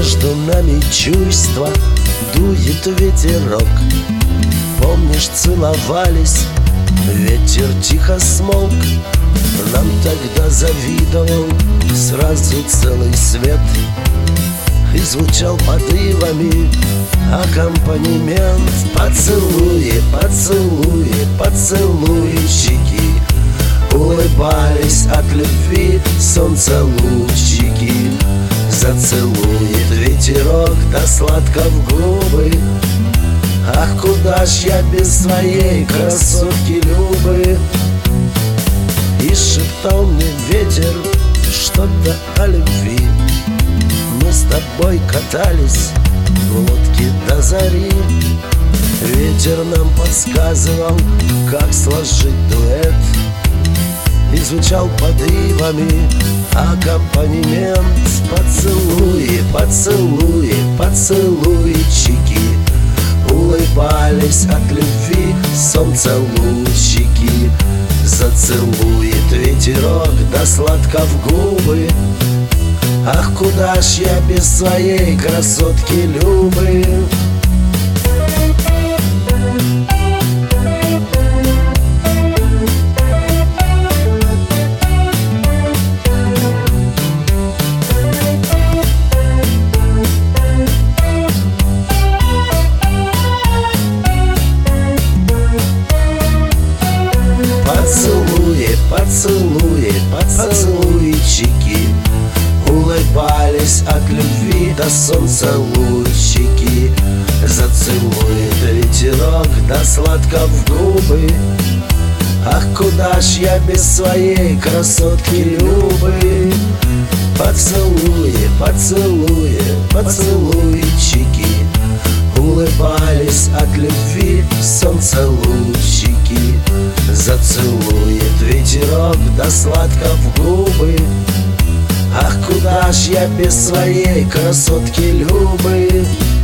Между нами чувства дует ветерок. Помнишь, целовались, ветер тихо смолк. Нам тогда завидовал сразу целый свет. И звучал под ивами аккомпанемент. Поцелуи, поцелуи, поцелуйчики улыбались от любви солнца лучики. Зацелует ветерок да сладко в губы. Ах, куда ж я без своей красотки Любы? И шептал мне ветер что-то о любви. Мы с тобой катались в лодке до зари. Ветер нам подсказывал, как сложить дуэт. И звучал под ивами аккомпанемент. Поцелуи, поцелуи, поцелуйчики улыбались от любви солнца лучики. Зацелует ветерок да сладко в губы. Ах, куда ж я без своей красотки Любы? Поцелуи, поцелуи, поцелуйчики улыбались от любви до солнца лучики. Зацелует ветерок да сладко в губы. Ах, куда ж я без своей красотки Любы? Поцелуи, поцелуи, поцелуйчики улыбались от любви солнца лучики. Зацелует ветерок да сладко в губы. Ах, куда ж я без своей красотки Любы?